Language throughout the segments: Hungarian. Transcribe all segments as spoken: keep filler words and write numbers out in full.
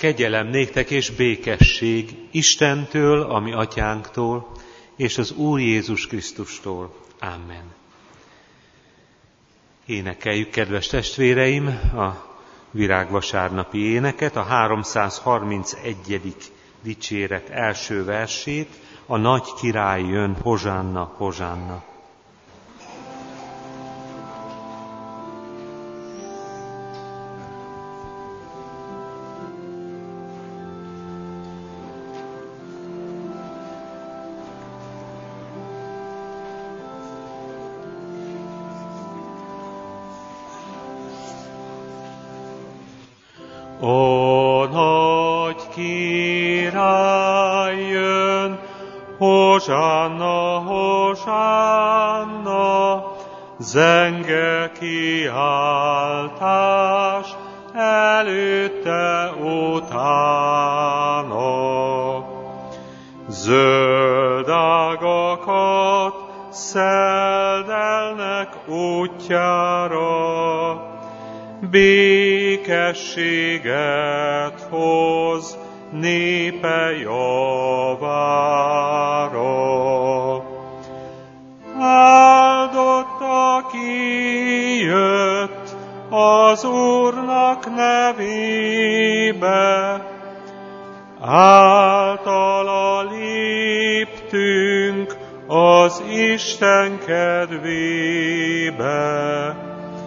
Kegyelem néktek és békesség Istentől, a mi atyánktól, és az Úr Jézus Krisztustól. Amen. Énekeljük, kedves testvéreim, a virágvasárnapi éneket, a háromszázharmincegyedik dicséret első versét, a nagy király jön, hozsánna, hozsánna. Ó, nagy király jön, hozsánna, hozsánna, zenge kiáltás előtte utána. Zöld ágakat szeldelnek útjára, békességet hoz népe javára. Áldott, aki jött az Úrnak nevébe, általa léptünk az Isten kedvébe.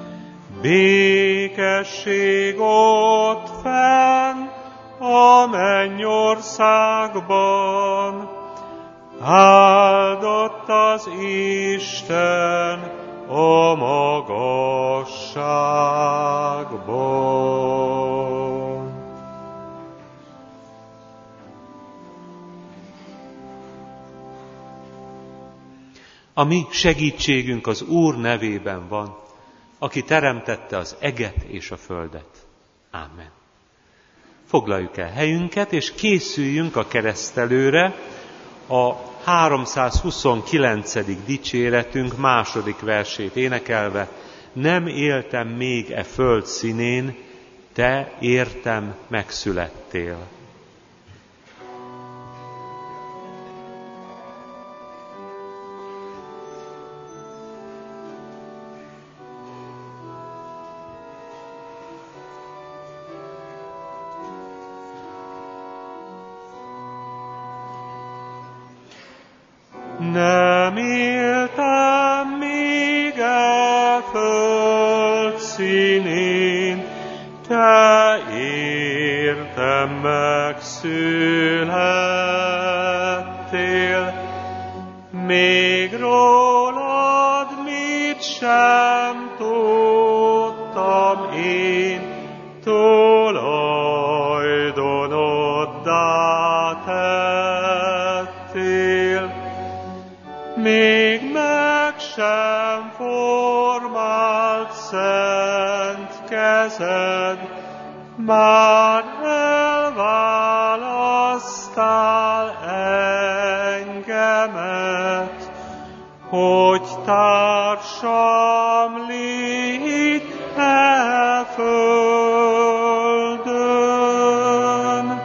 Békesség ott fenn a mennyországban, áldott az Isten a magasságban. A mi segítségünk az Úr nevében van, aki teremtette az eget és a földet. Ámen. Foglaljuk el helyünket, és készüljünk a keresztelőre, a háromszázhuszonkilencedik dicséretünk második versét énekelve. Nem éltem még e föld színén, te értem megszülettél. Nem éltem még e föld színén, te értem megszülettél. Még rólad mit sem tudtam én, tulajdonoddá tettél. Még meg sem formált szent kezed, már elválasztál engemet, hogy társam légy e földön.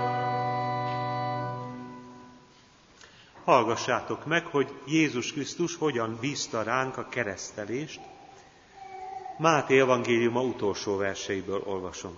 Hallgassátok meg, hogy Jézus Krisztus hogyan bízta ránk a keresztelést. Máté evangéliuma utolsó verseiből olvasom.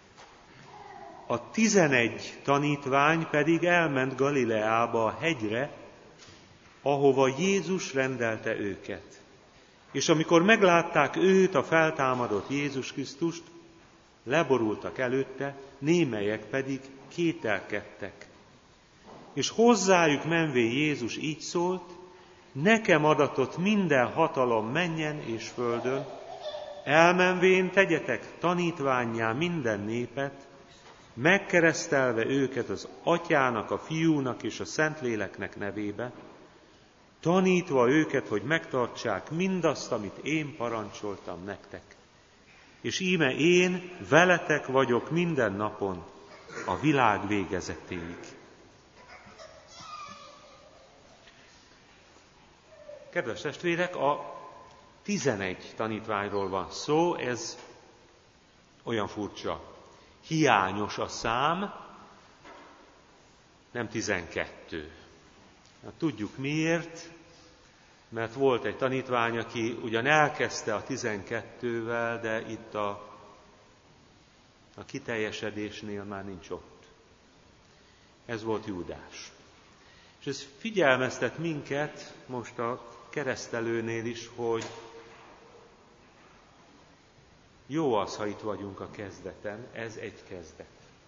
A tizenegy tanítvány pedig elment Galileába a hegyre, ahova Jézus rendelte őket. És amikor meglátták őt, a feltámadott Jézus Krisztust, leborultak előtte, némelyek pedig kételkedtek. És hozzájuk menvén Jézus így szólt: nekem adatott minden hatalom mennyen és földön, elmenvén tegyetek tanítvánnyá minden népet, megkeresztelve őket az Atyának, a Fiúnak és a Szentléleknek nevébe, tanítva őket, hogy megtartsák mindazt, amit én parancsoltam nektek. És íme én veletek vagyok minden napon, a világ végezetéig. Kedves testvérek, a tizenegy tanítványról van szó, ez olyan furcsa, hiányos a szám, nem tizenkettő. Hát tudjuk miért, mert volt egy tanítvány, aki ugyan elkezdte a tizenkettővel, de itt a, a kiteljesedésnél már nincs ott. Ez volt Júdás. És ez figyelmeztet minket most a keresztelőnél is, hogy jó az, ha itt vagyunk a kezdeten, ez egy kezdet.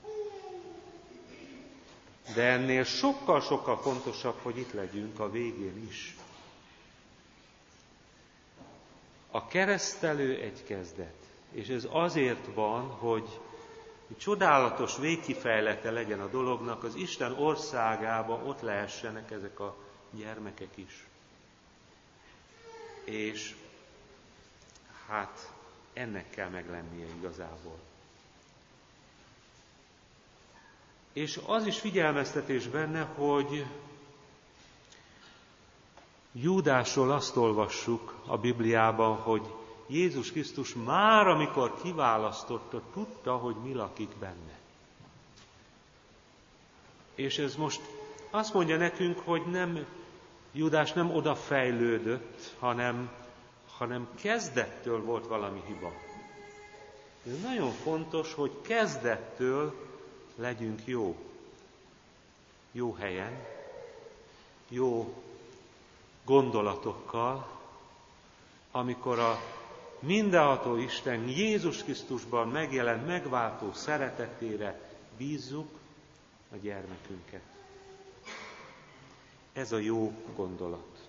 De ennél sokkal-sokkal fontosabb, hogy itt legyünk a végén is. A keresztelő egy kezdet, és ez azért van, hogy csodálatos végkifejlete legyen a dolognak, az Isten országában ott lehessenek ezek a gyermekek is. És hát ennek kell meglennie igazából. És az is figyelmeztetés benne, hogy Júdásról azt olvassuk a Bibliában, hogy Jézus Krisztus már, amikor kiválasztotta, tudta, hogy mi lakik benne. És ez most azt mondja nekünk, hogy nem, Júdás nem oda fejlődött, hanem, hanem kezdettől volt valami hiba. Ez nagyon fontos, hogy kezdettől legyünk jó. Jó helyen, jó gondolatokkal, amikor a mindenható Isten Jézus Krisztusban megjelent megváltó szeretetére bízzuk a gyermekünket. Ez a jó gondolat.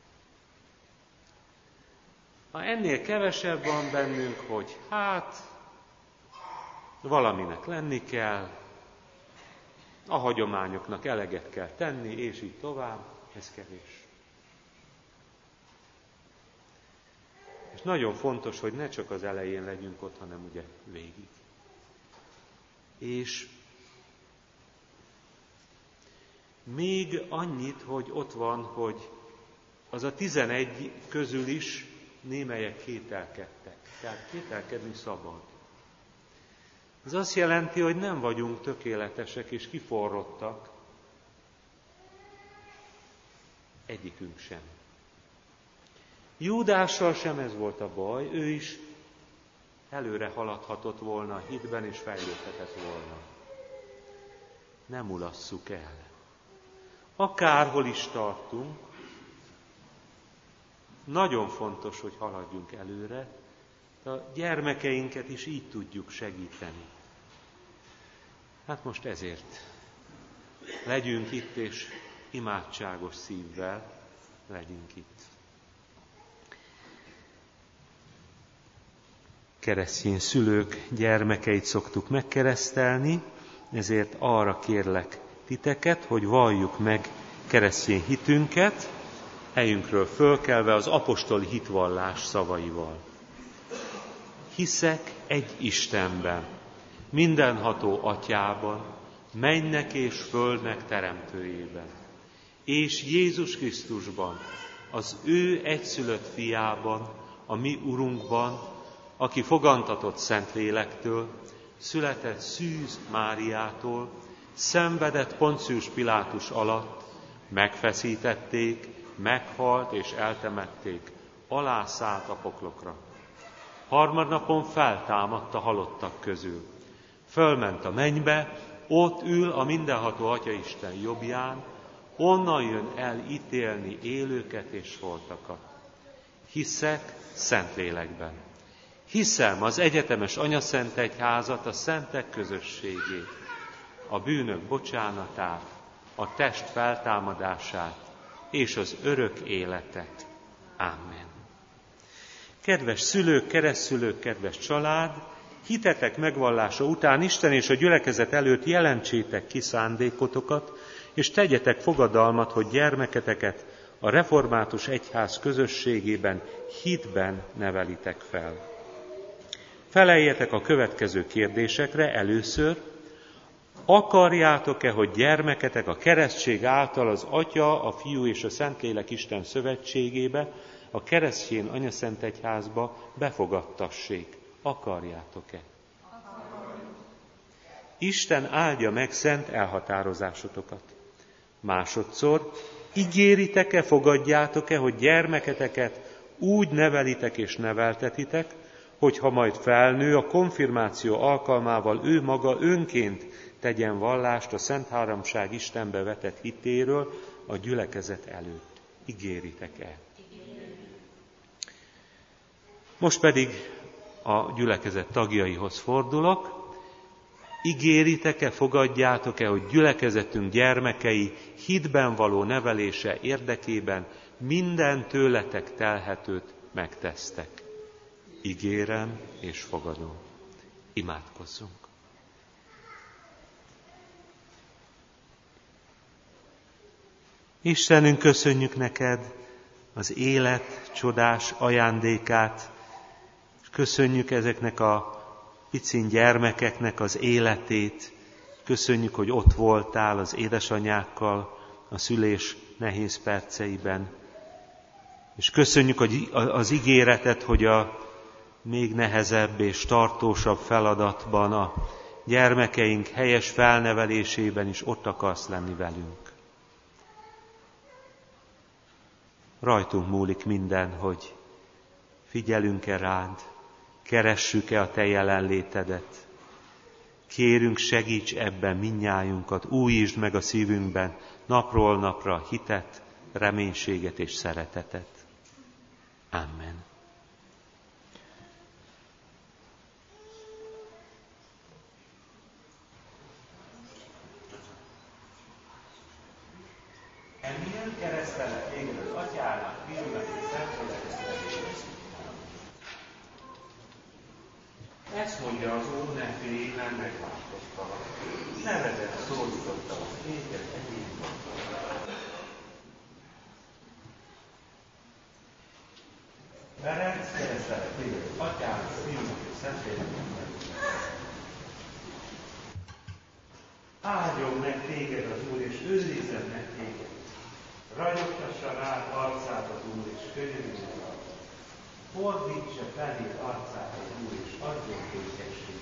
Ha ennél kevesebb van bennünk, hogy hát valaminek lenni kell, a hagyományoknak eleget kell tenni, és így tovább, ez kevés. És nagyon fontos, hogy ne csak az elején legyünk ott, hanem ugye végig. És még annyit, hogy ott van, hogy az a tizenegy közül is némelyek kételkedtek. Tehát kételkedni szabad. Ez azt jelenti, hogy nem vagyunk tökéletesek és kiforrottak. Egyikünk sem. Júdással sem ez volt a baj, ő is előre haladhatott volna a hitben és fejlődhetett volna. Nem mulasszuk el. Akárhol is tartunk, nagyon fontos, hogy haladjunk előre, a gyermekeinket is így tudjuk segíteni. Hát most ezért legyünk itt, és imádságos szívvel legyünk itt. Keresztény szülők gyermekeit szoktuk megkeresztelni, ezért arra kérlek titeket, hogy valljuk meg keresztény hitünket, helyünkről fölkelve az apostoli hitvallás szavaival. Hiszek egy Istenben, mindenható Atyában, mennek és földnek teremtőjében, és Jézus Krisztusban, az ő egyszülött fiában, a mi Urunkban, aki fogantatott Szentlélektől, született Szűz Máriától, szenvedett Poncius Pilátus alatt, megfeszítették, meghalt és eltemették, alászállt a poklokra. Harmadnapon feltámadt a halottak közül. Fölment a mennybe, ott ül a mindenható Atyaisten jobbján, onnan jön el ítélni élőket és holtakat. Hiszek Szentlélekben. Hiszem az egyetemes anyaszentegyházat, a szentek közösségét, a bűnök bocsánatát, a test feltámadását és az örök életet. Amen. Kedves szülők, keresztszülők, kedves család, hitetek megvallása után Isten és a gyülekezet előtt jelentsétek ki szándékotokat, és tegyetek fogadalmat, hogy gyermeketeket a református egyház közösségében hitben nevelitek fel. Feleljetek a következő kérdésekre először. Akarjátok-e, hogy gyermeketek a keresztség által az Atya, a Fiú és a Szentlélek Isten szövetségébe, a keresztény anyaszentegyházba befogadtassék? Akarjátok-e? Isten áldja meg szent elhatározásotokat. Másodszor, ígéritek-e, fogadjátok-e, hogy gyermeketeket úgy nevelitek és neveltetitek, hogy ha majd felnő, a konfirmáció alkalmával ő maga önként tegyen vallást a Szent Háromság Istenbe vetett hitéről a gyülekezet előtt. Ígéritek-e? Most pedig a gyülekezet tagjaihoz fordulok. Ígéritek-e, fogadjátok-e, hogy gyülekezetünk gyermekei hitben való nevelése érdekében minden tőletek telhetőt megtesztek? Ígérem és fogadom. Imádkozzunk. Istenünk, köszönjük neked az élet csodás ajándékát, és köszönjük ezeknek a picin gyermekeknek az életét. Köszönjük, hogy ott voltál az édesanyákkal a szülés nehéz perceiben. És köszönjük az ígéretet, hogy a még nehezebb és tartósabb feladatban, a gyermekeink helyes felnevelésében is ott akarsz lenni velünk. Rajtunk múlik minden, hogy figyelünk-e rád, keressük-e a te jelenlétedet. Kérünk, segíts ebben mindnyájunkat, újítsd meg a szívünkben napról napra hitet, reménységet és szeretetet. Amen. Ennyiben keresztelek téged az Atyának, Fiúnak és Szentléleknek. Ezt mondja az Úr, ne félj, nem megváltoztalak. Nevedet szólítottalak téged egyébként. Ferenc, keresztelek téged az Atyának, Fiúnak és Szentléleknek. Áldjon meg téged az Úr, és őrizzen meg téged. Ragyogtassa rád arcát az Úr, és könyörüljön rá. Fordítsa felé arcát az Úr, és adjon békességet.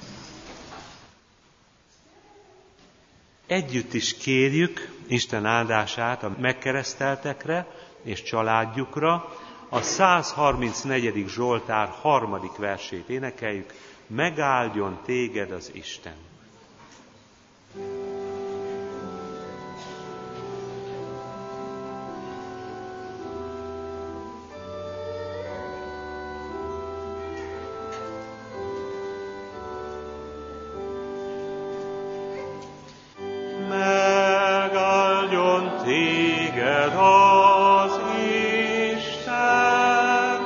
Együtt is kérjük Isten áldását a megkereszteltekre és családjukra. A száz harmincnegyedik Zsoltár harmadik versét énekeljük. Megáldjon téged az Isten. Megáldjon téged az Isten,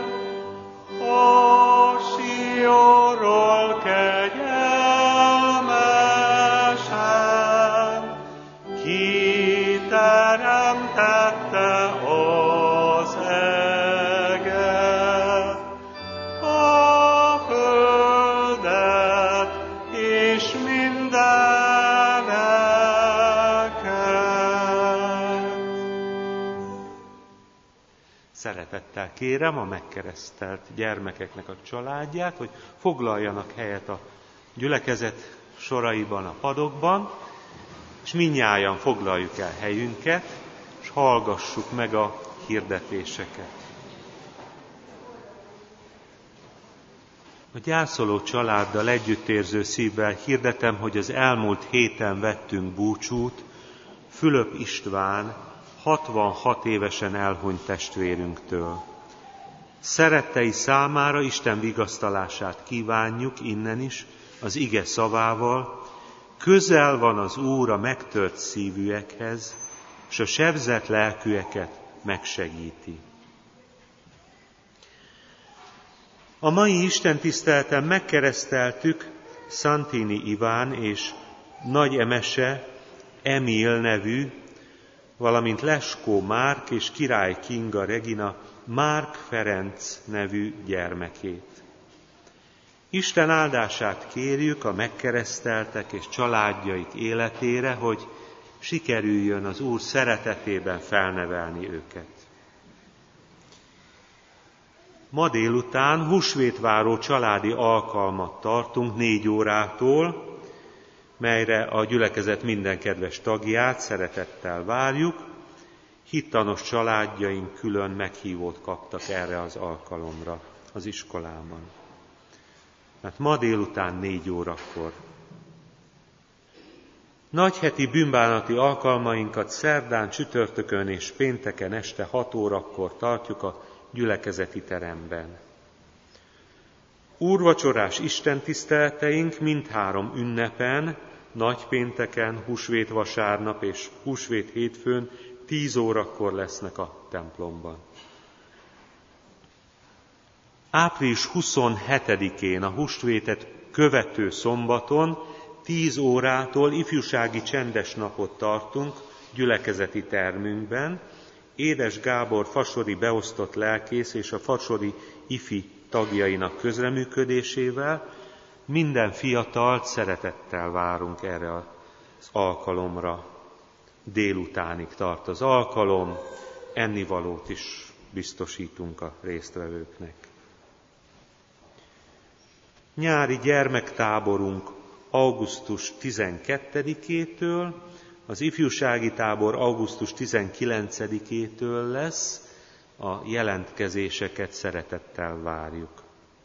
a Sionról kegyelmesen, kiteremtette az eget, a földet és mindeneket. Szeretettel kérem a megkeresztelt gyermekeknek a családját, hogy foglaljanak helyet a gyülekezet soraiban, a padokban, és mindnyájan foglaljuk el helyünket, és hallgassuk meg a hirdetéseket. A gyászoló családdal együttérző szívvel hirdetem, hogy az elmúlt héten vettünk búcsút Fülöp István, hatvanhat évesen elhunyt testvérünktől. Szerettei számára Isten vigasztalását kívánjuk innen is, az ige szavával. Közel van az Úr a megtört szívűekhez, és a sebzett lelkűeket megsegíti. A mai istentiszteleten megkereszteltük Santini Iván és Nagy Emese Emil nevű, valamint Leskó Márk és Király Kinga Regina Márk Ferenc nevű gyermekét. Isten áldását kérjük a megkereszteltek és családjaik életére, hogy sikerüljön az Úr szeretetében felnevelni őket. Ma délután húsvétváró családi alkalmat tartunk négy órától. melyre a gyülekezet minden kedves tagját szeretettel várjuk. Hittanos családjaink külön meghívót kaptak erre az alkalomra az iskolában. Mert ma délután négy órakor. Nagyheti bűnbánati alkalmainkat szerdán, csütörtökön és pénteken este hat órakor tartjuk a gyülekezeti teremben. Úrvacsorás istentiszteleteink mindhárom ünnepen, nagypénteken, húsvét vasárnap és húsvét hétfőn tíz órakor lesznek a templomban. április huszonhetedikén, a húsvétet követő szombaton tíz órától ifjúsági csendes napot tartunk gyülekezeti termünkben. Édes Gábor fasori beosztott lelkész és a fasori ifi tagjainak közreműködésével minden fiatalt szeretettel várunk erre az alkalomra. Délutánig tart az alkalom, ennivalót is biztosítunk a résztvevőknek. Nyári gyermektáborunk augusztus tizenkettedikétől, az ifjúsági tábor augusztus tizenkilencedikétől lesz, a jelentkezéseket szeretettel várjuk.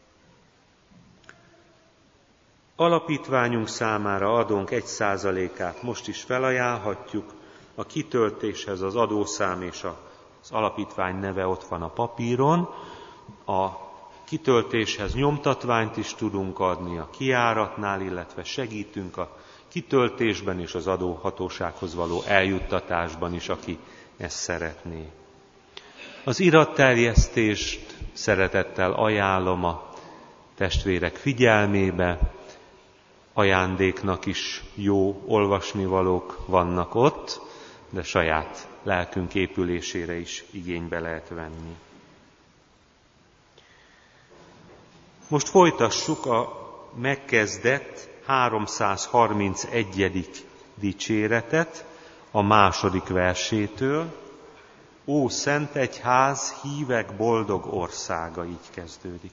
Alapítványunk számára adónk egy százalékát most is felajánlhatjuk, a kitöltéshez az adószám és az alapítvány neve ott van a papíron, a kitöltéshez nyomtatványt is tudunk adni a kijáratnál, illetve segítünk a kitöltésben és az adóhatósághoz való eljuttatásban is, aki ezt szeretné. Az iratterjesztést szeretettel ajánlom a testvérek figyelmébe, ajándéknak is jó olvasnivalók vannak ott, de saját lelkünk épülésére is igénybe lehet venni. Most folytassuk a megkezdett háromszázharmincegyedik dicséretet a második versétől. Ó, Szent Egyház, hívek boldog országa, így kezdődik.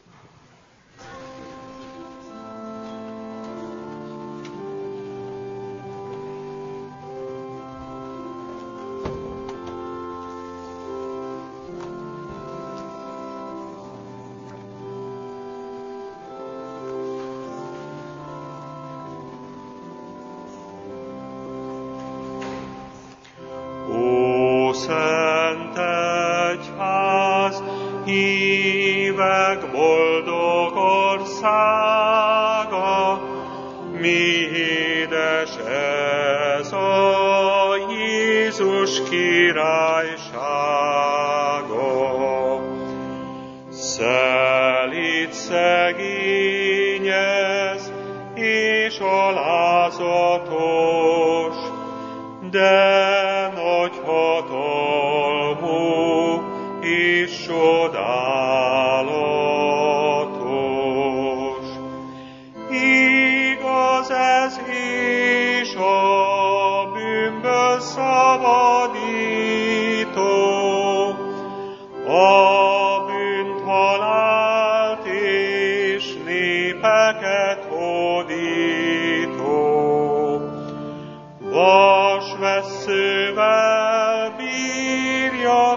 Szent Egyház, hívek boldog országa, mi édes ez a Jézus királysága. Szelíd szegényez és alázatos, de nagy hatalmú és csodálatos. Igaz ez és a bűnből szabadító, a bűnt, halált és népeket hódító. Vasvesszővel bírja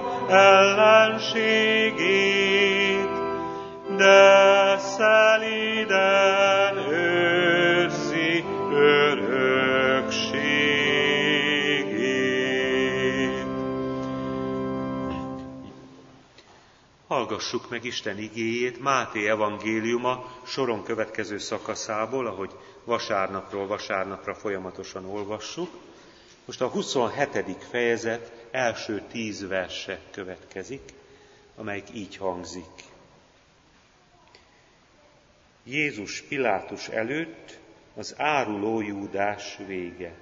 ellenségét, de szelíden őrzi örökségét. Hallgassuk meg Isten igéjét Máté evangéliuma soron következő szakaszából, ahogy vasárnapról vasárnapra folyamatosan olvassuk. Most a huszonhetedik fejezet első tíz verse következik, amelyik így hangzik. Jézus Pilátus előtt az áruló Júdás vége.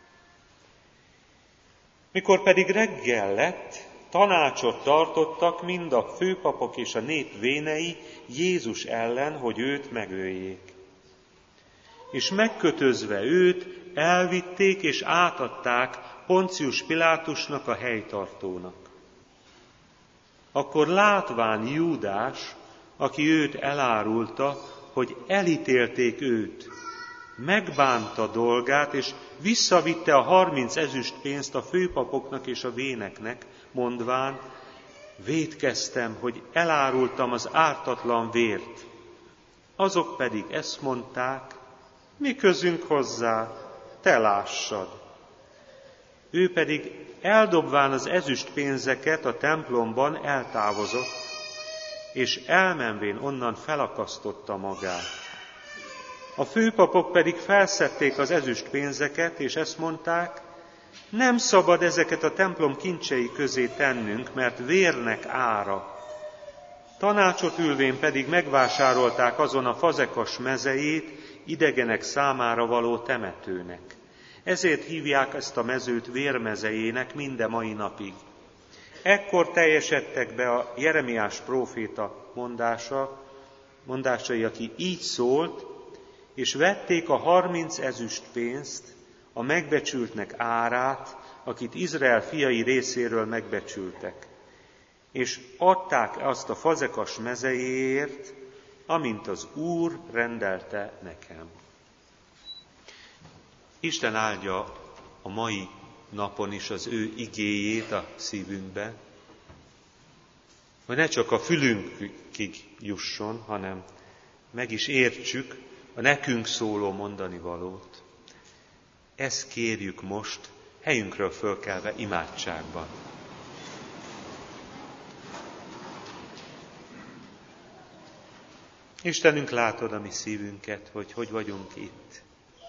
Mikor pedig reggel lett, tanácsot tartottak mind a főpapok és a nép vénei Jézus ellen, hogy őt megöljék. És megkötözve őt, elvitték és átadták Poncius Pilátusnak, a helytartónak. Akkor látván Júdás, aki őt elárulta, hogy elítélték őt, megbánta dolgát, és visszavitte a harminc ezüst pénzt a főpapoknak és a véneknek, mondván, vétkeztem, hogy elárultam az ártatlan vért. Azok pedig ezt mondták, mi közünk hozzá, te lássad. Ő pedig eldobván az ezüst pénzeket a templomban eltávozott, és elmenvén onnan felakasztotta magát. A főpapok pedig felszedték az ezüst pénzeket, és ezt mondták, nem szabad ezeket a templom kincsei közé tennünk, mert vérnek ára. Tanácsot ülvén pedig megvásárolták azon a fazekas mezejét idegenek számára való temetőnek. Ezért hívják ezt a mezőt vérmezejének minde mai napig. Ekkor teljesedtek be a Jeremiás próféta mondása, mondásai, aki így szólt, és vették a harminc ezüst pénzt, a megbecsültnek árát, akit Izrael fiai részéről megbecsültek, és adták azt a fazekas mezejéért, amint az Úr rendelte nekem. Isten áldja a mai napon is az ő igéjét a szívünkbe, hogy ne csak a fülünkig jusson, hanem meg is értsük a nekünk szóló mondani valót. Ezt kérjük most, helyünkről fölkelve imádságban. Istenünk, látod a mi szívünket, hogy hogy vagyunk itt.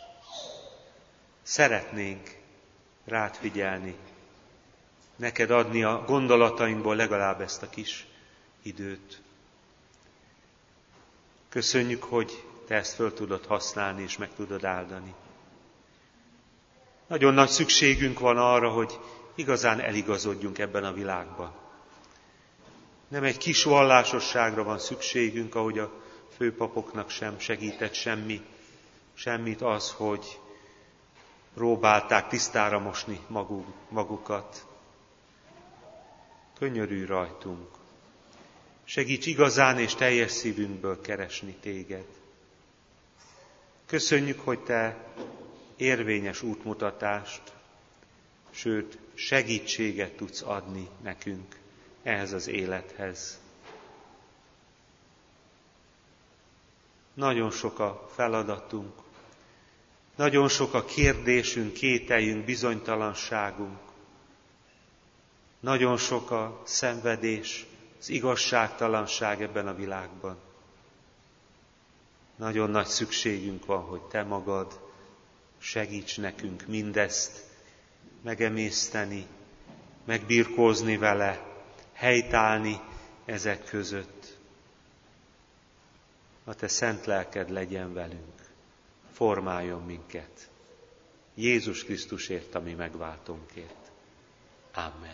Szeretnénk rád figyelni, neked adni a gondolatainkból legalább ezt a kis időt. Köszönjük, hogy te ezt föl tudod használni és meg tudod áldani. Nagyon nagy szükségünk van arra, hogy igazán eligazodjunk ebben a világban. Nem egy kis vallásosságra van szükségünk, ahogy a főpapoknak sem segített semmi, semmit az, hogy próbálták tisztára mosni maguk, magukat. Könyörülj rajtunk. Segíts igazán és teljes szívünkből keresni téged. Köszönjük, hogy te érvényes útmutatást, sőt, segítséget tudsz adni nekünk ehhez az élethez. Nagyon sok a feladatunk, nagyon sok a kérdésünk, kételjünk, bizonytalanságunk, nagyon sok a szenvedés, az igazságtalanság ebben a világban. Nagyon nagy szükségünk van, hogy te magad segíts nekünk mindezt megemészteni, megbirkózni vele, helytállni ezek között. A te szent lelked legyen velünk, formáljon minket. Jézus Krisztusért, a mi megváltónkért. Amen.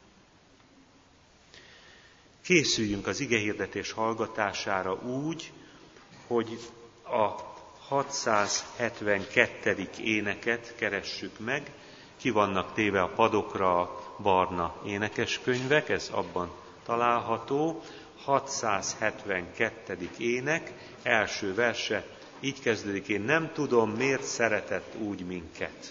Készüljünk az igehirdetés hallgatására úgy, hogy a hatszázhetvenkettedik éneket keressük meg. Ki vannak téve a padokra a barna énekeskönyvek, ez abban található. hatszázhetvenkettedik ének, első verse, így kezdődik: én nem tudom, miért szeretett úgy minket.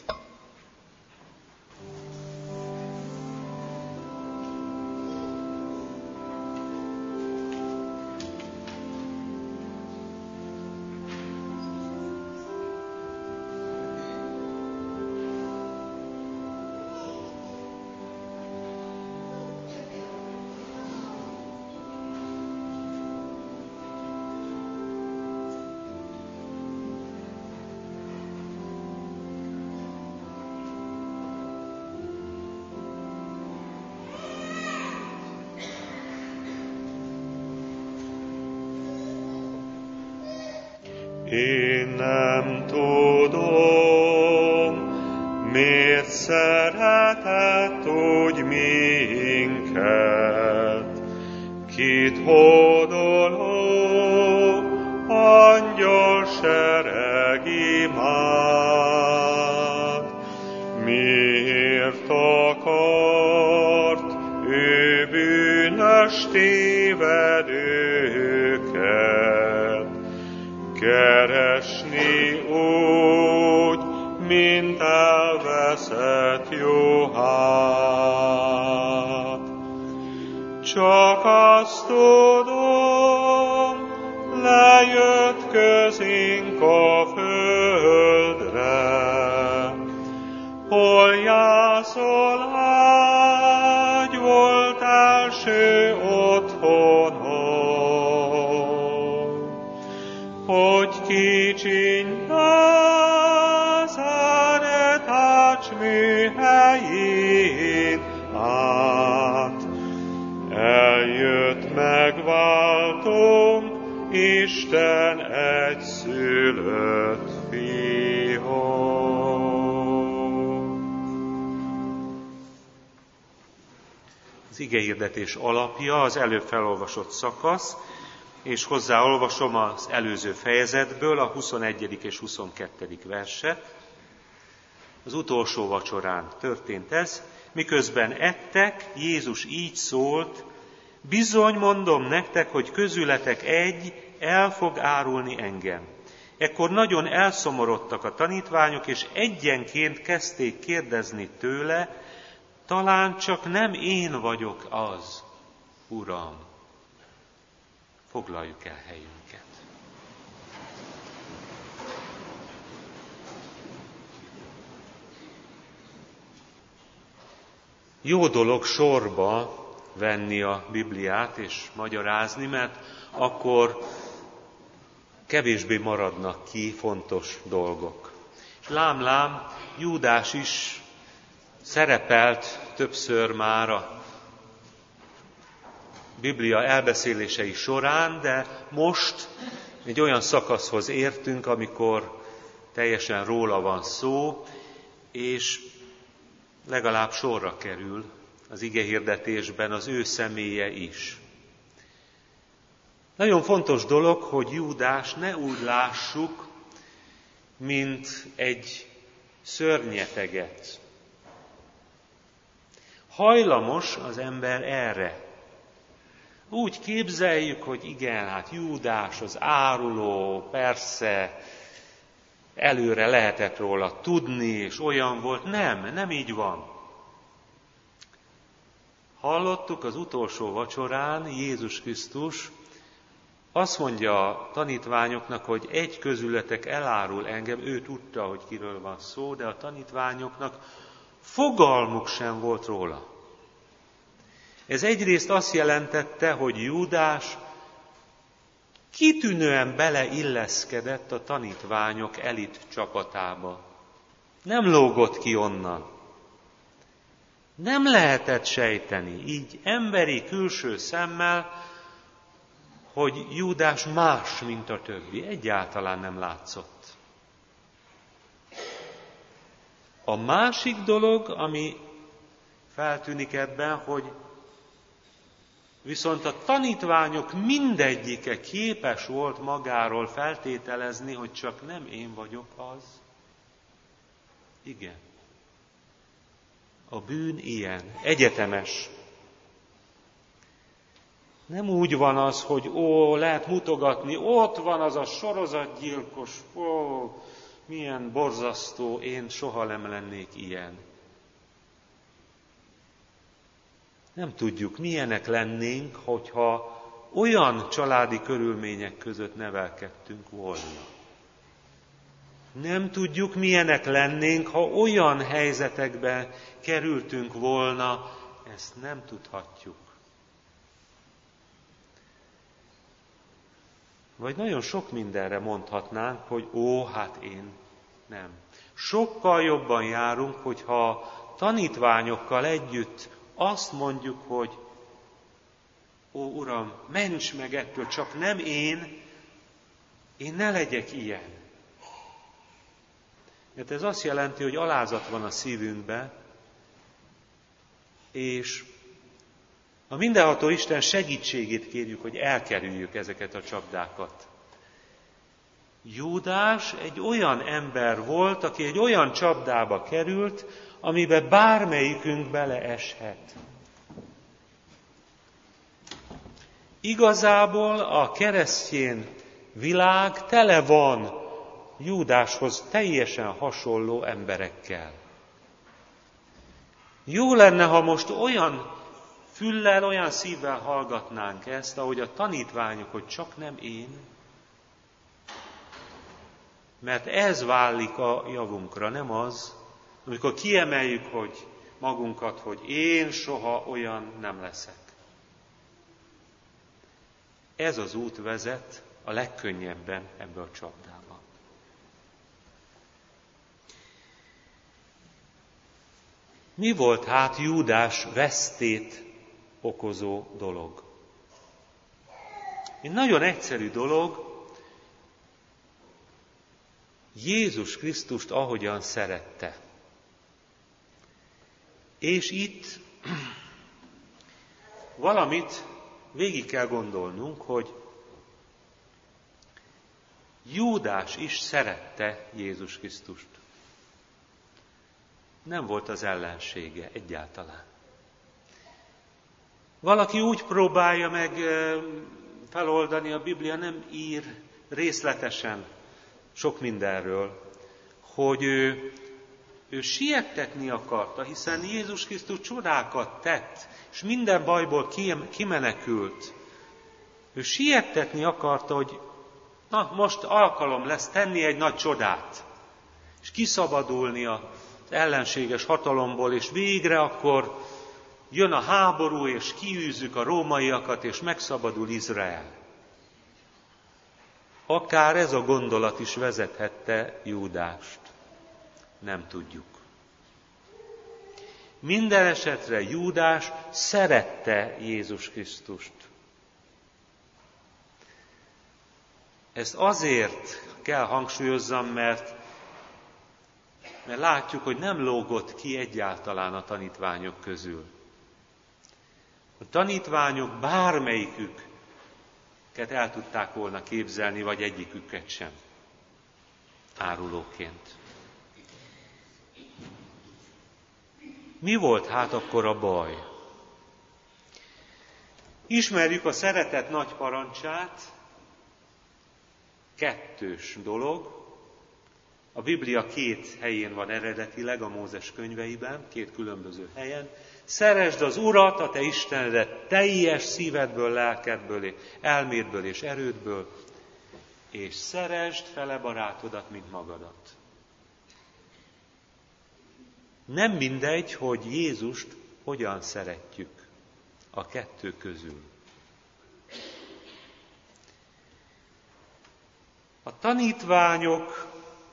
Én nem tudom, miért szeretett úgy minket, kit hódoló angyal sereg imád. Miért akart ő bűnös tévedőket keresni úgy, mint elveszett juhát. Csak azt tudom, lejött közénk a földre, hol Jászol ágy volt első otthonom, hogy kicsiny Názáret ácsmű helyén át. Eljött megváltunk, Isten egyszülött Fiam. Az igehirdetés alapja az előbb felolvasott szakasz, és hozzáolvasom az előző fejezetből a huszonegyedik és huszonkettedik verset. Az utolsó vacsorán történt ez, miközben ettek, Jézus így szólt: bizony mondom nektek, hogy közületek egy el fog árulni engem. Ekkor nagyon elszomorodtak a tanítványok, és egyenként kezdték kérdezni tőle: talán csak nem én vagyok az, Uram. Foglaljuk el helyünket. Jó dolog sorba venni a Bibliát és magyarázni, mert akkor kevésbé maradnak ki fontos dolgok. És lám-lám, Júdás is szerepelt többször már a Biblia elbeszélései során, de most egy olyan szakaszhoz értünk, amikor teljesen róla van szó, és legalább sorra kerül az igehirdetésben az ő személye is. Nagyon fontos dolog, hogy Júdás ne úgy lássuk, mint egy szörnyeteget. Hajlamos az ember erre. Úgy képzeljük, hogy igen, hát Júdás az áruló, persze, előre lehetett róla tudni, és olyan volt. Nem, nem így van. Hallottuk az utolsó vacsorán, Jézus Krisztus azt mondja a tanítványoknak, hogy egy közületek elárul engem, ő tudta, hogy kiről van szó, de a tanítványoknak fogalmuk sem volt róla. Ez egyrészt azt jelentette, hogy Júdás kitűnően beleilleszkedett a tanítványok elit csapatába. Nem lógott ki onnan. Nem lehetett sejteni, így emberi külső szemmel, hogy Júdás más, mint a többi. Egyáltalán nem látszott. A másik dolog, ami feltűnik ebben, hogy viszont a tanítványok mindegyike képes volt magáról feltételezni, hogy csak nem én vagyok az. Igen. A bűn ilyen, egyetemes. Nem úgy van az, hogy ó, lehet mutogatni, ott van az a sorozatgyilkos, ó, milyen borzasztó, én soha nem lennék ilyen. Nem tudjuk, milyenek lennénk, hogyha olyan családi körülmények között nevelkedtünk volna. Nem tudjuk, milyenek lennénk, ha olyan helyzetekbe kerültünk volna, ezt nem tudhatjuk. Vagy nagyon sok mindenre mondhatnánk, hogy ó, hát én nem. Sokkal jobban járunk, hogyha tanítványokkal együtt azt mondjuk, hogy ó, Uram, ments meg ettől, csak nem én, én ne legyek ilyen. Mert ez azt jelenti, hogy alázat van a szívünkben, és a mindenható Isten segítségét kérjük, hogy elkerüljük ezeket a csapdákat. Júdás egy olyan ember volt, aki egy olyan csapdába került, amibe bármelyikünk beleeshet. Igazából a keresztény világ tele van Júdáshoz teljesen hasonló emberekkel. Jó lenne, ha most olyan füllel, olyan szívvel hallgatnánk ezt, ahogy a tanítványok, hogy csak nem én, mert ez válik a javunkra, nem az, amikor kiemeljük, hogy magunkat, hogy én soha olyan nem leszek. Ez az út vezet a legkönnyebben ebbe a csapdába. Mi volt hát Júdás vesztét okozó dolog? Egy nagyon egyszerű dolog, Jézus Krisztust ahogyan szerette. És itt valamit végig kell gondolnunk, hogy Júdás is szerette Jézus Krisztust. Nem volt az ellensége egyáltalán. Valaki úgy próbálja meg feloldani, a Biblia nem ír részletesen sok mindenről, hogy ő, ő siettetni akarta, hiszen Jézus Krisztus csodákat tett, és minden bajból kimenekült. Ő siettetni akarta, hogy na, most alkalom lesz tenni egy nagy csodát, és kiszabadulni az ellenséges hatalomból, és végre akkor jön a háború, és kiűzzük a rómaiakat, és megszabadul Izrael. Akár ez a gondolat is vezethette Júdást. Nem tudjuk. Minden esetre Júdás szerette Jézus Krisztust. Ezt azért kell hangsúlyozzam, mert, mert látjuk, hogy nem lógott ki egyáltalán a tanítványok közül. A tanítványok bármelyikük el tudták volna képzelni, vagy egyiküket sem, árulóként. Mi volt hát akkor a baj? Ismerjük a szeretet nagy parancsát, kettős dolog. A Biblia két helyén van eredetileg, a Mózes könyveiben, két különböző helyen. Szeresd az Urat, a te Istenedet teljes szívedből, lelkedből, elmédből és erődből, és szeresd fele barátodat, mint magadat. Nem mindegy, hogy Jézust hogyan szeretjük a kettő közül. A tanítványok,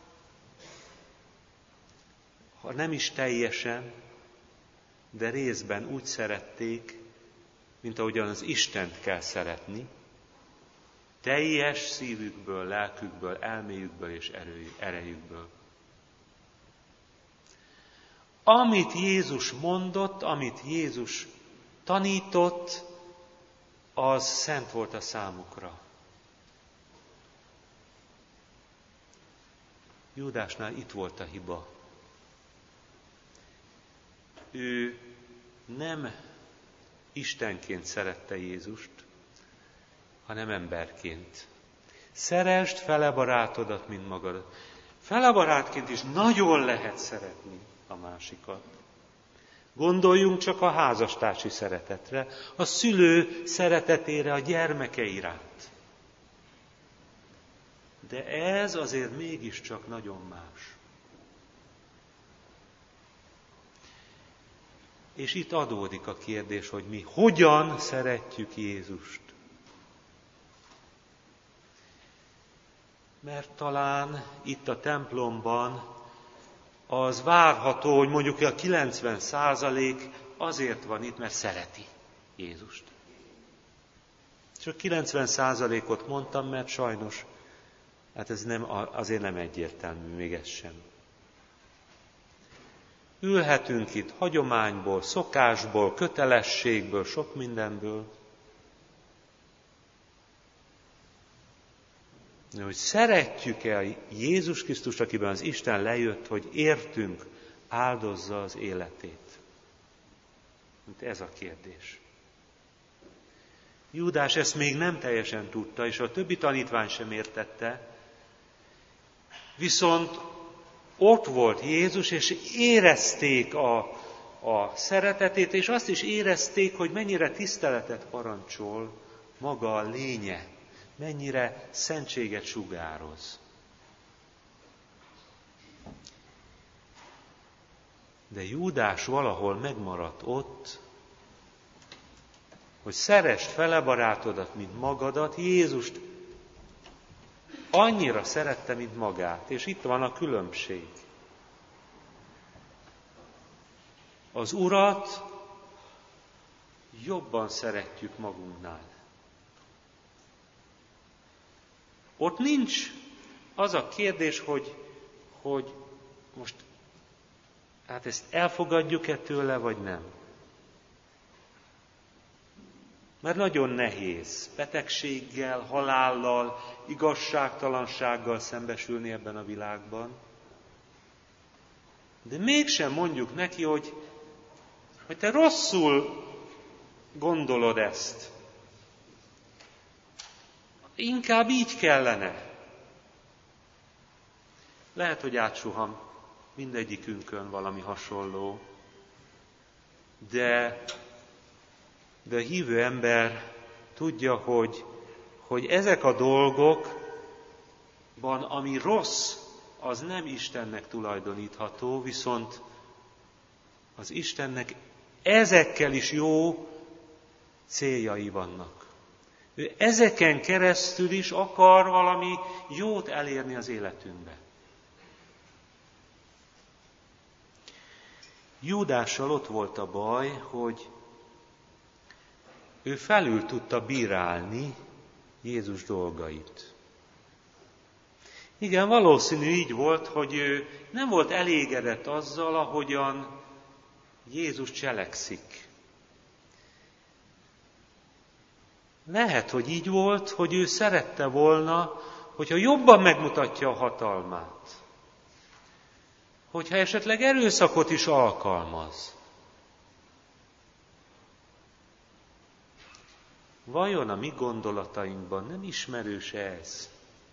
ha nem is teljesen, de részben úgy szerették, mint ahogyan az Istent kell szeretni, teljes szívükből, lelkükből, elméjükből és erejükből. Amit Jézus mondott, amit Jézus tanított, az szent volt a számukra. Júdásnál itt volt a hiba. Ő nem Istenként szerette Jézust, hanem emberként. Szeresd fele barátodat, mint magadat. Fele barátként is nagyon lehet szeretni a másikat. Gondoljunk csak a házastársi szeretetre, a szülő szeretetére a gyermeke iránt. De ez azért mégiscsak nagyon más. És itt adódik a kérdés, hogy mi hogyan szeretjük Jézust. Mert talán itt a templomban az várható, hogy mondjuk a kilencven százalék azért van itt, mert szereti Jézust. Csak kilencven százalékot mondtam, mert sajnos, hát ez nem, azért nem egyértelmű, még ez sem. Ülhetünk itt hagyományból, szokásból, kötelességből, sok mindenből. Hogy szeretjük-e Jézus Krisztust, akiben az Isten lejött, hogy értünk, áldozza az életét? Ez a kérdés. Júdás ezt még nem teljesen tudta, és a többi tanítvány sem értette, Viszont ott volt Jézus, és érezték a, a szeretetét, és azt is érezték, hogy mennyire tiszteletet parancsol maga a lénye, mennyire szentséget sugároz. De Júdás valahol megmaradt ott, hogy szeresd fele barátodat, mint magadat. Jézust annyira szerette, mint magát, és itt van a különbség. Az Urat jobban szeretjük magunknál. Ott nincs az a kérdés, hogy, hogy most hát ezt elfogadjuk-e tőle, vagy nem. Mert nagyon nehéz betegséggel, halállal, igazságtalansággal szembesülni ebben a világban. De mégsem mondjuk neki, hogy, hogy te rosszul gondolod ezt. Inkább így kellene. Lehet, hogy átsuham mindegyikünkön valami hasonló, de, de a hívő ember tudja, hogy, hogy ezek a dolgokban, ami rossz, az nem Istennek tulajdonítható, viszont az Istennek ezekkel is jó céljai vannak. Ő ezeken keresztül is akar valami jót elérni az életünkbe. Júdással ott volt a baj, hogy ő felül tudta bírálni Jézus dolgait. Igen, valószínű így volt, hogy ő nem volt elégedett azzal, ahogyan Jézus cselekszik. Lehet, hogy így volt, hogy ő szerette volna, hogyha jobban megmutatja a hatalmát. Hogyha esetleg erőszakot is alkalmaz. Vajon a mi gondolatainkban nem ismerős ez?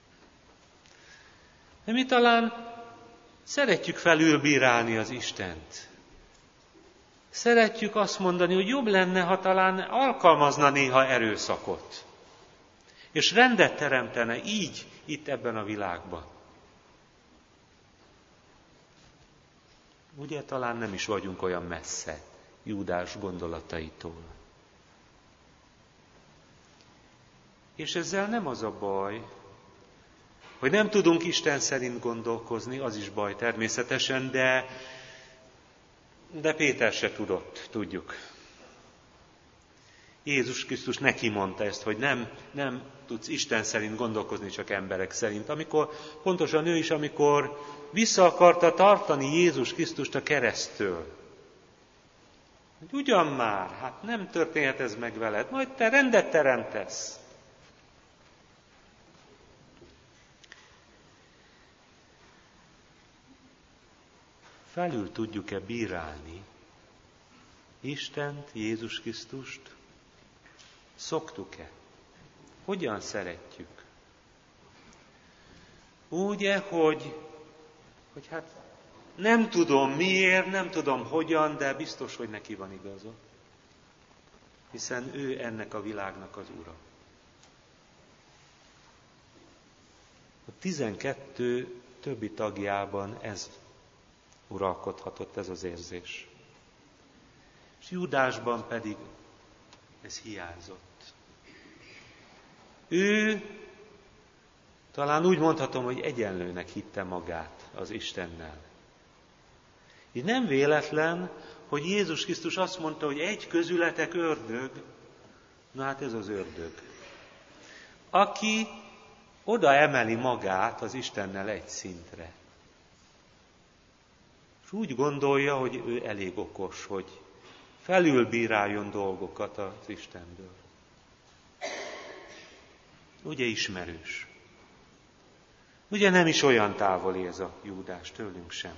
De mi talán szeretjük felülbírálni az Istent. Szeretjük azt mondani, hogy jobb lenne, ha talán alkalmazna néha erőszakot. És rendet teremtene így, itt ebben a világban. Ugye talán nem is vagyunk olyan messze Júdás gondolataitól. És ezzel nem az a baj, hogy nem tudunk Isten szerint gondolkozni, az is baj természetesen, de, de Péter se tudott, tudjuk. Jézus Krisztus neki mondta ezt, hogy nem, nem tudsz Isten szerint gondolkozni, csak emberek szerint. Amikor, pontosan ő is, amikor vissza akarta tartani Jézus Krisztust a kereszttől. Hogy ugyan már, hát nem történhet ez meg veled, majd te rendet teremtesz. Felül tudjuk-e bírálni Istent, Jézus Krisztust? Szoktuk-e? Hogyan szeretjük? Úgy-e, hogy, hogy hát nem tudom miért, nem tudom hogyan, de biztos, hogy neki van igaza. Hiszen ő ennek a világnak az ura. A tizenkettő többi tagjában ez uralkodhatott, ez az érzés. És Júdásban pedig ez hiányzott. Ő talán úgy mondhatom, hogy egyenlőnek hitte magát az Istennel. Így nem véletlen, hogy Jézus Krisztus azt mondta, hogy egy közületek ördög, na hát ez az ördög, aki oda emeli magát az Istennel egy szintre. És úgy gondolja, hogy ő elég okos, hogy felülbíráljon dolgokat az Istenből. Ugye ismerős. Ugye nem is olyan távoli ez a Júdás tőlünk sem.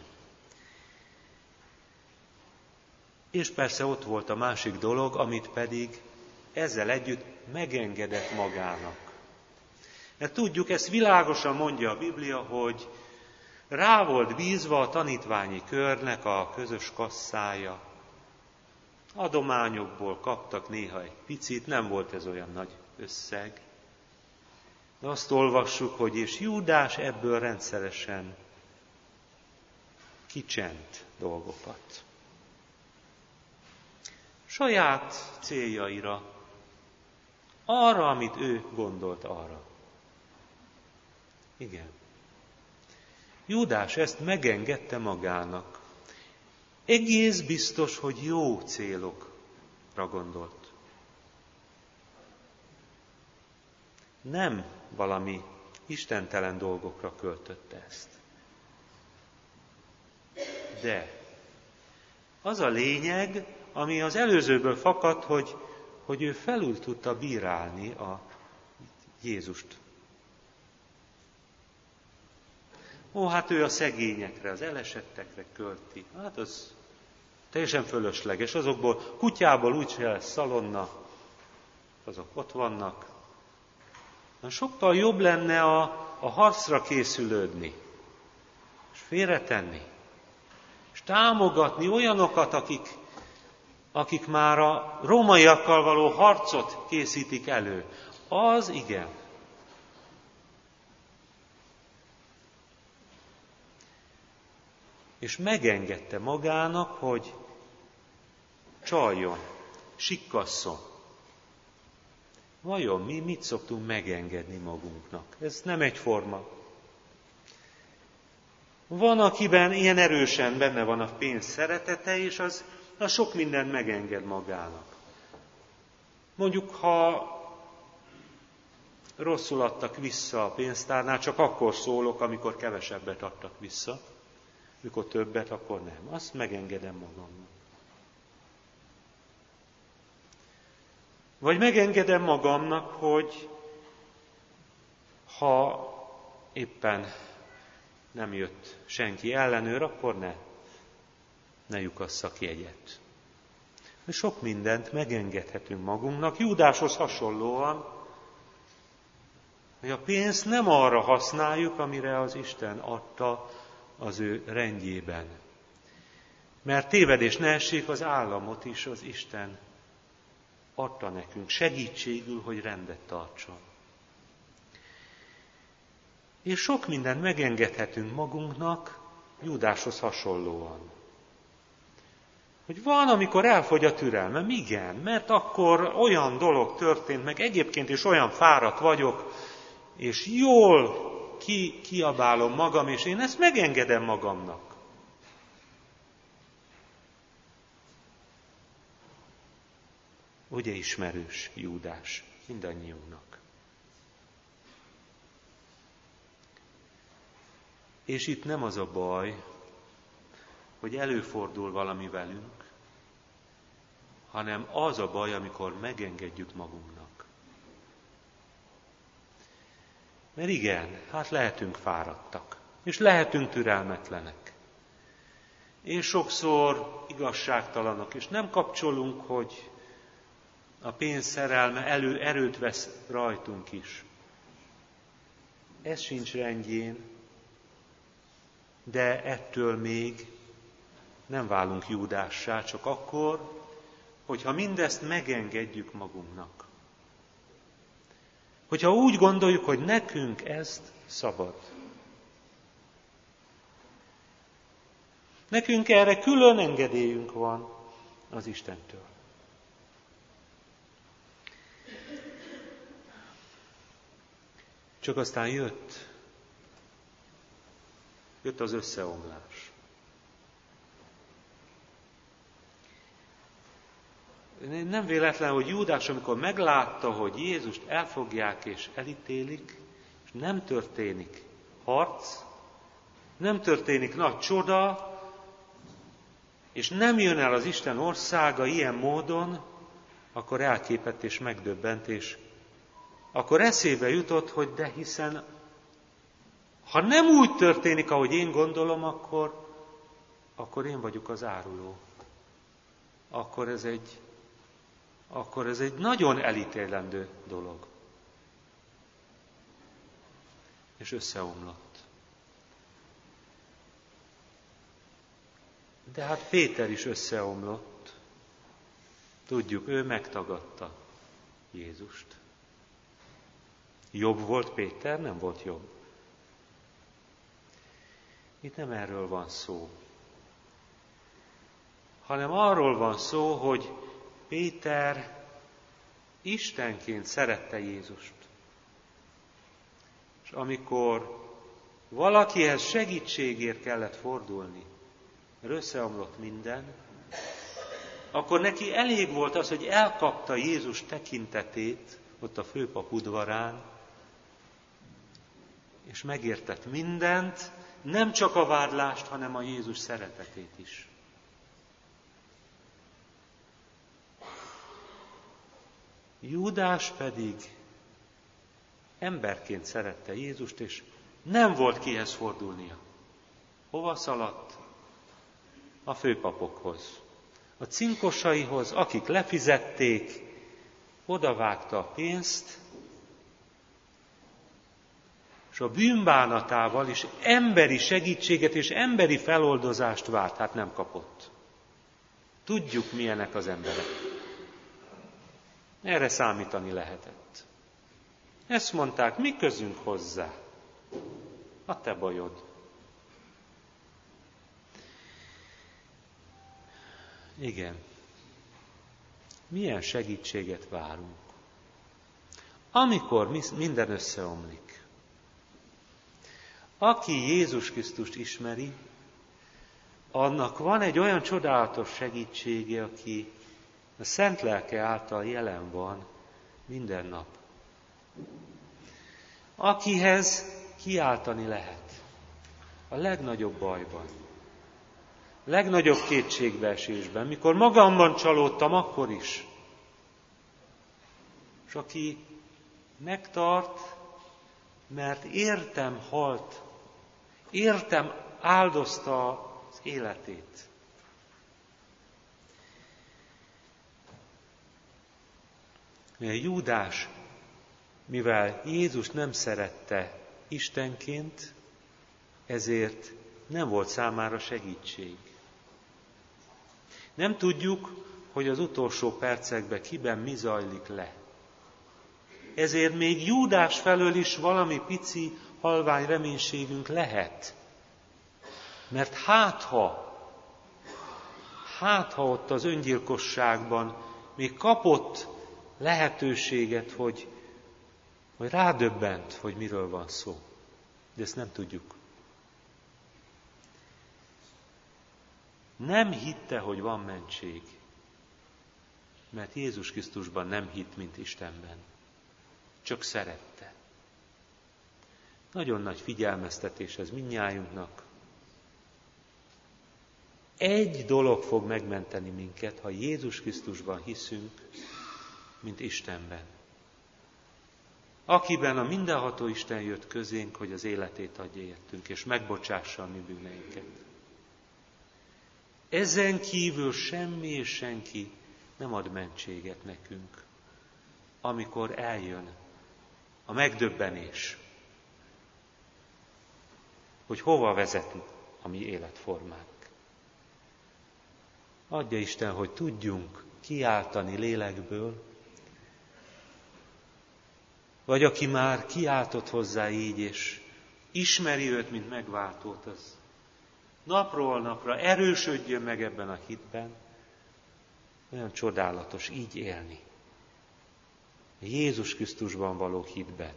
És persze ott volt a másik dolog, amit pedig ezzel együtt megengedett magának. Mert tudjuk, ezt világosan mondja a Biblia, hogy, rá volt bízva a tanítványi körnek a közös kasszája. Adományokból kaptak néha egy picit, nem volt ez olyan nagy összeg. De azt olvassuk, hogy és Júdás ebből rendszeresen kicsent dolgokat. Saját céljaira, arra, amit ő gondolt arra. Igen. Júdás ezt megengedte magának. Egész biztos, hogy jó célokra gondolt. Nem valami istentelen dolgokra költötte ezt. De az a lényeg, ami az előzőből fakadt, hogy, hogy ő felül tudta bírálni a Jézust. Ó, hát ő a szegényekre, az elesettekre költi. Hát az teljesen fölösleges. Azokból, kutyából úgyse lesz szalonna, azok ott vannak. Na, sokkal jobb lenne a, a harcra készülődni, és félretenni, és támogatni olyanokat, akik, akik már a rómaiakkal való harcot készítik elő. Az igen. És megengedte magának, hogy csaljon, sikkasszon. Vajon mi mit szoktunk megengedni magunknak? Ez nem egyforma. Van, akiben ilyen erősen benne van a pénz szeretete, és az, az sok mindent megenged magának. Mondjuk, ha rosszul adtak vissza a pénztárnál, csak akkor szólok, amikor kevesebbet adtak vissza. Mikor többet, akkor nem. Azt megengedem magamnak. Vagy megengedem magamnak, hogy ha éppen nem jött senki ellenőr, akkor ne, ne lyukasszak jegyet. Sok mindent megengedhetünk magunknak, Júdáshoz hasonlóan, hogy a pénzt nem arra használjuk, amire az Isten adta az ő rendjében. Mert tévedés ne essék, az államot is az Isten adta nekünk segítségül, hogy rendet tartson. És sok mindent megengedhetünk magunknak, Júdáshoz hasonlóan. Hogy van, amikor elfogy a türelmem, igen, mert akkor olyan dolog történt meg, egyébként is olyan fáradt vagyok, és jól ki, kiabálom magam, és én ezt megengedem magamnak. Ugye ismerős Júdás mindannyiunknak. És itt nem az a baj, hogy előfordul valami velünk, hanem az a baj, amikor megengedjük magunknak. Mert igen, hát lehetünk fáradtak, és lehetünk türelmetlenek. És sokszor igazságtalanok, és nem kapcsolunk, hogy a pénz szerelme elő, erőt vesz rajtunk is. Ez sincs rendjén, de ettől még nem válunk Júdássá, csak akkor, hogyha mindezt megengedjük magunknak. Hogyha úgy gondoljuk, hogy nekünk ezt szabad. Nekünk erre külön engedélyünk van az Istentől. Csak aztán jött, jött az összeomlás. Nem véletlen, hogy Júdás, amikor meglátta, hogy Jézust elfogják és elítélik, és nem történik harc, nem történik nagy csoda, és nem jön el az Isten országa ilyen módon, akkor elképett és megdöbbent, és akkor eszébe jutott, hogy de hiszen, ha nem úgy történik, ahogy én gondolom, akkor, akkor én vagyok az áruló. Akkor ez egy, akkor ez egy nagyon elítélendő dolog. És összeomlott. De hát Péter is összeomlott. Tudjuk, ő megtagadta Jézust. Jobb volt Péter? Nem volt jobb. Itt nem erről van szó, hanem arról van szó, hogy Péter Istenként szerette Jézust. És amikor valakihez segítségért kellett fordulni, mert összeomlott minden, akkor neki elég volt az, hogy elkapta Jézus tekintetét ott a főpap udvarán, és megértett mindent, nem csak a vádlást, hanem a Jézus szeretetét is. Júdás pedig emberként szerette Jézust, és nem volt kihez fordulnia. Hova szaladt? A főpapokhoz. A cinkosaihoz, akik lefizették, odavágta a pénzt, és a bűnbánatával is emberi segítséget és emberi feloldozást várt, hát nem kapott. Tudjuk, milyenek az emberek. Erre számítani lehetett. Ezt mondták, mi közünk hozzá? A te bajod. Igen. Milyen segítséget várunk? Amikor minden összeomlik. Aki Jézus Krisztust ismeri, annak van egy olyan csodálatos segítsége, aki a Szent Lelke által jelen van minden nap. Akihez kiáltani lehet a legnagyobb bajban, a legnagyobb kétségbeesésben, mikor magamban csalódtam, akkor is. És aki megtart, mert értem halt, értem áldozta az életét. Júdás, mivel Jézus nem szerette Istenként, ezért nem volt számára segítség. Nem tudjuk, hogy az utolsó percekben kiben mi zajlik le. Ezért még Júdás felől is valami pici, halvány reménységünk lehet. Mert hát ha, hát ha ott az öngyilkosságban még kapott lehetőséget, hogy, hogy rádöbbent, hogy miről van szó. De ezt nem tudjuk. Nem hitte, hogy van mentség, mert Jézus Krisztusban nem hitt, mint Istenben. Csak szerette. Nagyon nagy figyelmeztetés ez mindnyájunknak. Egy dolog fog megmenteni minket, ha Jézus Krisztusban hiszünk, mint Istenben. Akiben a mindenható Isten jött közénk, hogy az életét adja értünk, és megbocsássa a mi bűneinket. Ezen kívül semmi és senki nem ad mentséget nekünk, amikor eljön a megdöbbenés, hogy hova vezet a mi életformánk. Adja Isten, hogy tudjunk kiáltani lélekből, vagy aki már kiáltott hozzá így, és ismeri őt, mint megváltót, az napról napra erősödjön meg ebben a hitben. Olyan csodálatos így élni. Jézus Krisztusban való hitben.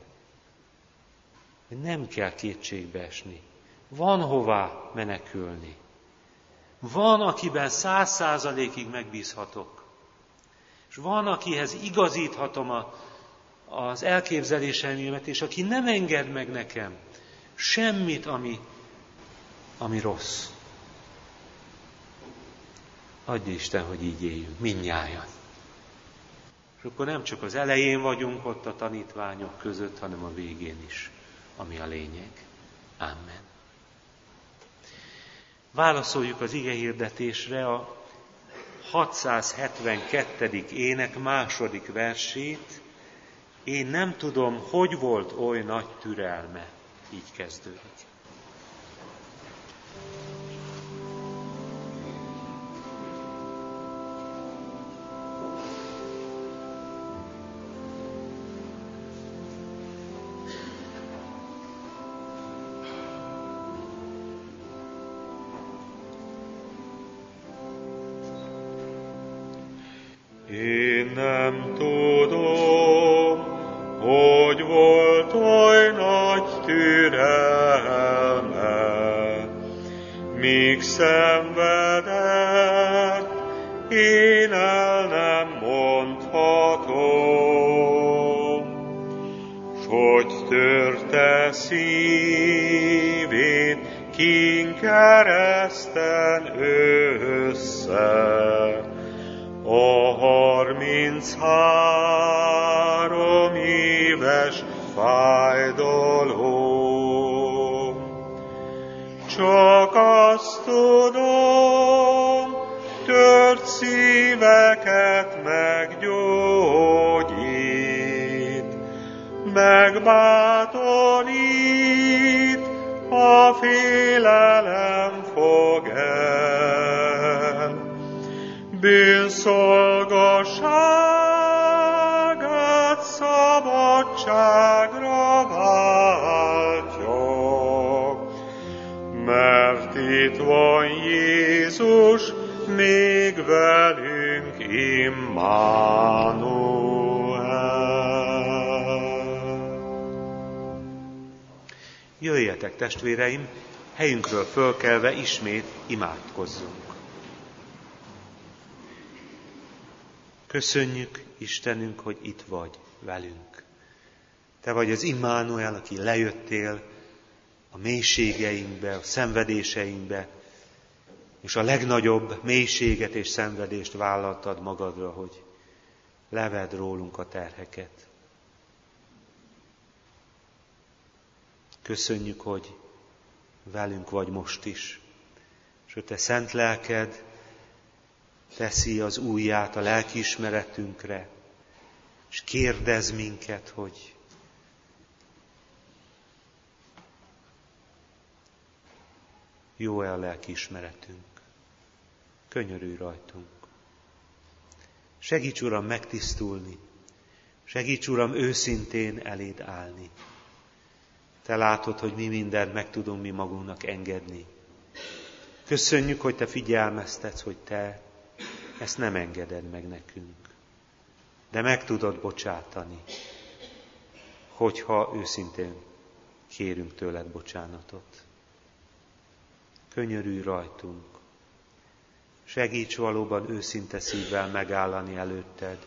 Nem kell kétségbe esni. Van hová menekülni. Van, akiben száz százalékig megbízhatok. És van, akihez igazíthatom a, az elképzeléseimet, és aki nem enged meg nekem semmit, ami, ami rossz. Adja Isten, hogy így éljünk, mindnyájan. És akkor nem csak az elején vagyunk ott a tanítványok között, hanem a végén is, ami a lényeg. Amen. Válaszoljuk az igehirdetésre a hatszázhetvenkettedik ének második versét. Én nem tudom, hogy volt oly nagy türelme. Így kezdődik. nem tudom, hogy volt oly nagy türelme, míg szenvedett, én el nem mondhatom, s hogy törte szívét kín kereszten össze, a harminchárom éves fájdalom. Csak azt tudom, tört szíveket meggyógyít, megbátorít, a félelem fog el. Bűnszolgaságát szabadságra váltja, mert itt van Jézus még velünk, Immanuel. Jöjjetek, testvéreim, helyünkről fölkelve ismét imádkozzunk. Köszönjük, Istenünk, hogy itt vagy velünk. Te vagy az Immanuel, aki lejöttél a mélységeinkbe, a szenvedéseinkbe, és a legnagyobb mélységet és szenvedést vállaltad magadra, hogy levedd rólunk a terheket. Köszönjük, hogy velünk vagy most is, és a te szent lelked teszi az ujját a lelkiismeretünkre, és kérdez minket, hogy jó-e a lelkiismeretünk. Könyörülj rajtunk. Segíts, Uram, megtisztulni. Segíts, Uram, őszintén eléd állni. Te látod, hogy mi mindent meg tudunk mi magunknak engedni. Köszönjük, hogy te figyelmeztetsz, hogy te ezt nem engeded meg nekünk. De meg tudod bocsátani, hogyha őszintén kérünk tőled bocsánatot. Könyörülj rajtunk. Segíts valóban őszinte szívvel megállani előtted.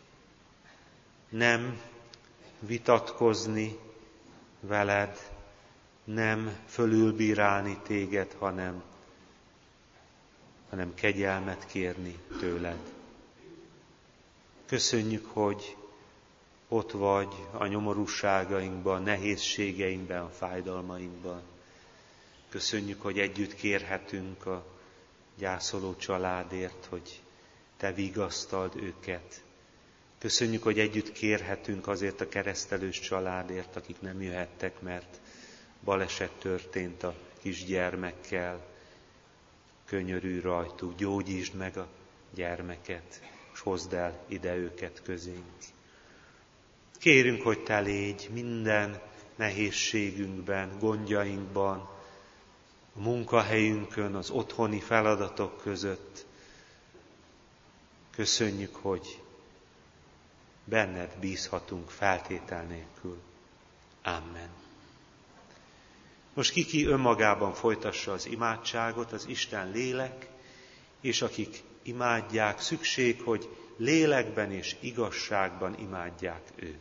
Nem vitatkozni veled, nem fölülbírálni téged, hanem, hanem kegyelmet kérni tőled. Köszönjük, hogy ott vagy a nyomorúságainkban, nehézségeinkben, a fájdalmainkban. Köszönjük, hogy együtt kérhetünk a gyászoló családért, hogy te vigasztald őket. Köszönjük, hogy együtt kérhetünk azért a keresztelős családért, akik nem jöhettek, mert baleset történt a kisgyermekkel. Könyörülj rajtuk, gyógyítsd meg a gyermeket, és hozd el ide őket közénk. Kérünk, hogy te légy minden nehézségünkben, gondjainkban, a munkahelyünkön, az otthoni feladatok között. Köszönjük, hogy benned bízhatunk feltétel nélkül. Amen. Most ki-ki önmagában folytassa az imádságot, az Isten lélek, és akik imádják, szükség, hogy lélekben és igazságban imádják őt.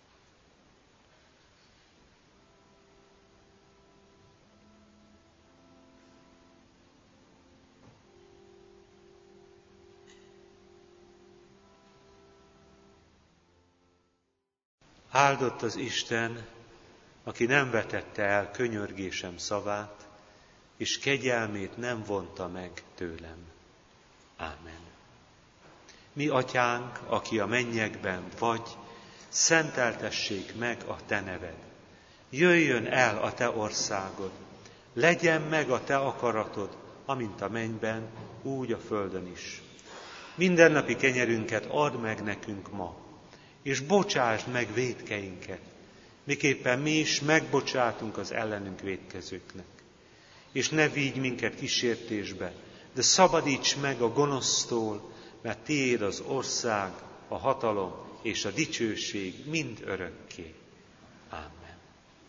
Áldott az Isten, aki nem vetette el könyörgésem szavát, és kegyelmét nem vonta meg tőlem. Ámen. Mi, Atyánk, aki a mennyekben vagy, szenteltessék meg a te neved. Jöjjön el a te országod, legyen meg a te akaratod, amint a mennyben, úgy a földön is. Mindennapi kenyerünket add meg nekünk ma, és bocsásd meg vétkeinket, miképpen mi is megbocsátunk az ellenünk vétkezőknek. És ne vigy minket kísértésbe, de szabadíts meg a gonosztól, mert tiéd az ország, a hatalom és a dicsőség mind örökké. Amen.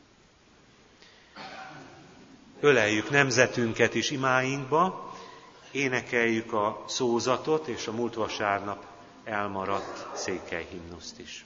Öleljük nemzetünket is imáinkba, énekeljük a szózatot és a múlt vasárnap elmaradt székelyhimnuszt is.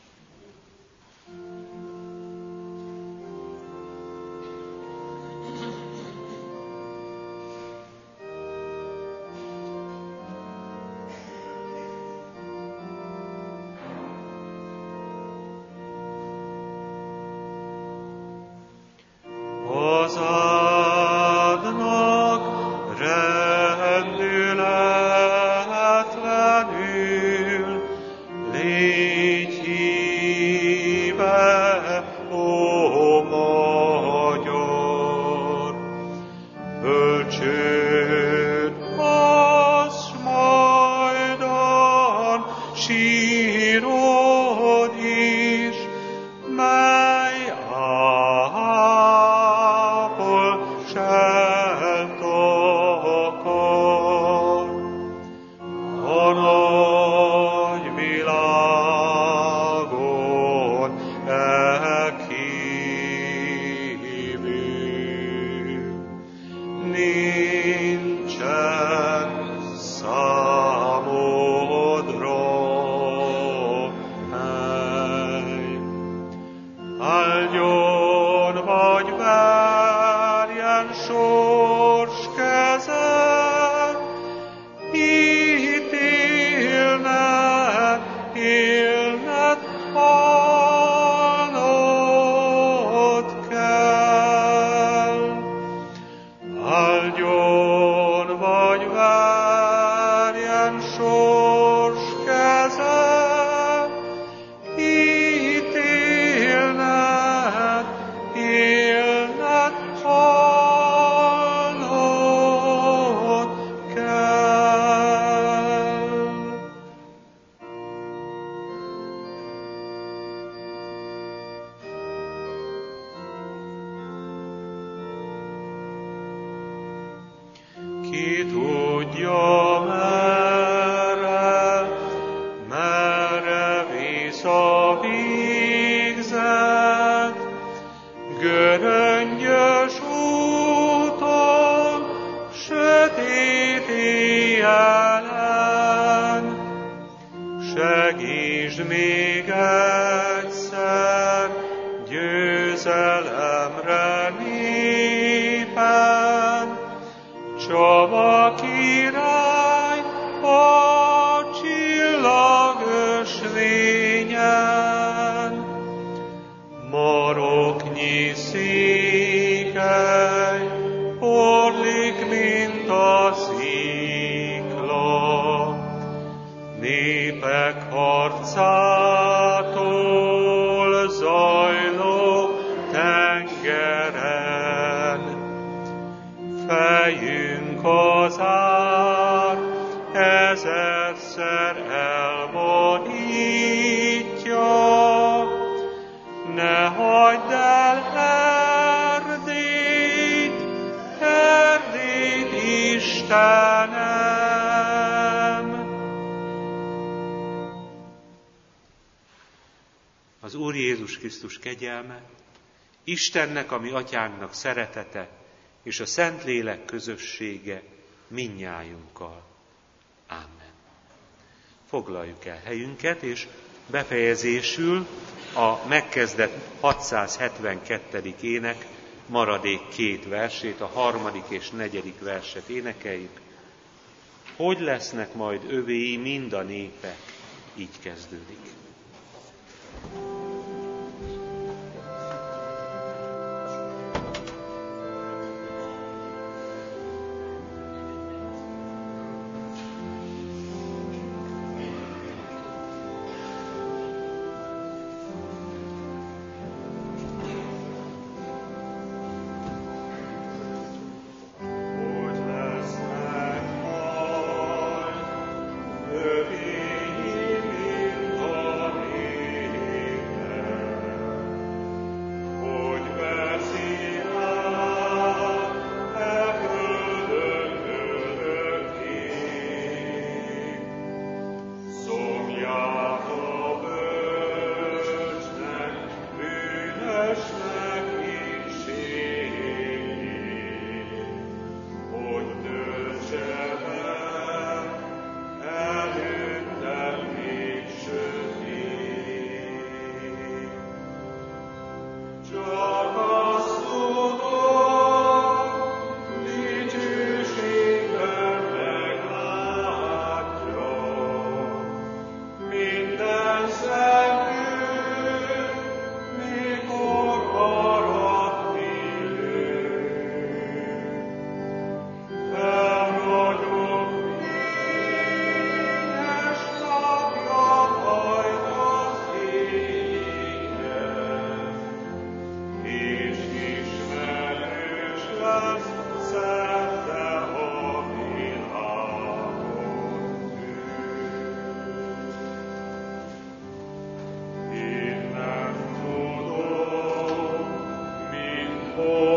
Ki tudja merre, merre visz a végzet, göröngyös úton, sötét éjjelen. Segítsd még egyszer győzelemre népen, Csaba király a csillagösvényen. Maroknyi székely porlik, mint a szikla, népek harcától zajló tengeren. Fejünk az ár ezerszer elvonítja, ne hagyd el Erdélyt, Erdélyt, Istenem! Az Úr Jézus Krisztus kegyelme, Istennek, a mi atyánknak szeretete, és a Szentlélek közössége mindnyájunkkal. Amen. Foglaljuk el helyünket, és befejezésül a megkezdett hatszázhetvenkettedik ének maradék két versét, a harmadik és negyedik verset énekeljük. Hogy lesznek majd övéi mind a népek, így kezdődik. Övéi mind a népek, Oh